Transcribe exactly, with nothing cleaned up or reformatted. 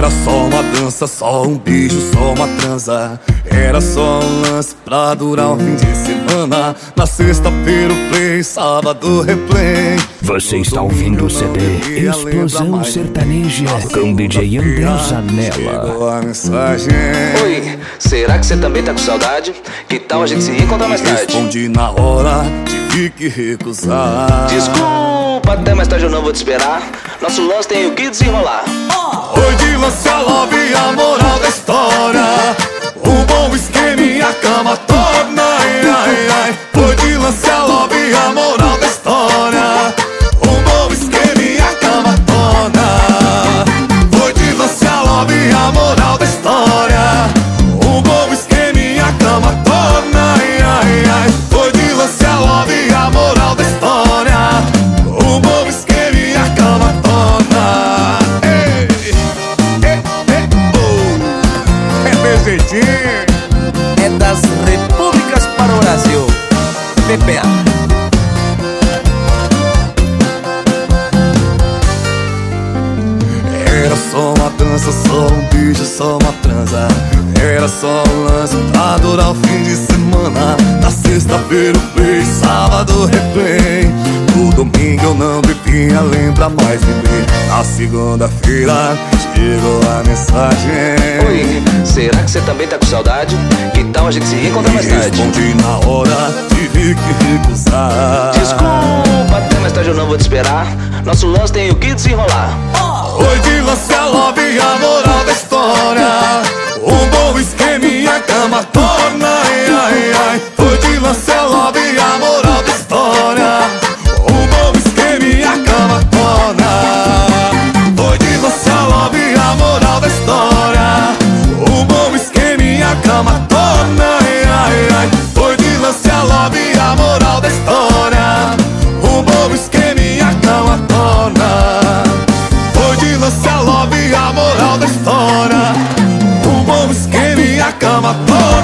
Era só uma dança, só um beijo, só uma transa. Era só um lance pra durar um fim de semana. Na sexta-feira o play, sábado replay. Você está ouvindo o C D Explosão Sertaneja com D J André Zanella. Chegou a mensagem: oi, será que você também tá com saudade? Que tal a gente se encontrar mais tarde? Respondi na hora, tive que recusar. Desculpa, até mais tarde eu não vou te esperar. Nosso lance tem o que desenrolar. Oi, de lance a love e a moral da história. Um bom esquema e a cama torna. Ai, ai, ai. Oi, de lance a love e a moral da história. Um bom esquema e a cama torna. Oi, de lance a love e a moral da história. Um bom esquema e a cama torna. Ai, ai, ai. Oi, de lance a love e a moral da história. Um bom esquema e a cama torna. Ei, ei, ei, oh. É desse jeitinho. É das repúblicas para o Brasil. P P A. Era só uma dança, só um beijo, só uma transa. Era só um lance pra durar o fim de semana. Na sexta-feira o play, sábado replay. No domingo eu não bebia, lembra mais de mim. Na segunda-feira chegou a mensagem: oi, será que você também tá com saudade? Que tal a gente se encontrar mais tarde? Respondi na hora, tive que recusar. Desculpa, até mais tarde eu não vou te esperar. Nosso lance tem o que desenrolar. Oi, de lance a love e a moral da história. Um bom esquema e a cama torna. Ai, ai, ai. Oi, de lance a love e a moral da história. Um bom esquema e a cama torna. Oi, de lance a love e a moral da história. Um bom esquema e a cama torna. Ai, ai, ai. Oi, de lance a love e a moral da história. Um bom esquema e a cama torna. Oi, de lance a love e a moral da história. Um bom esquema e a cama torna.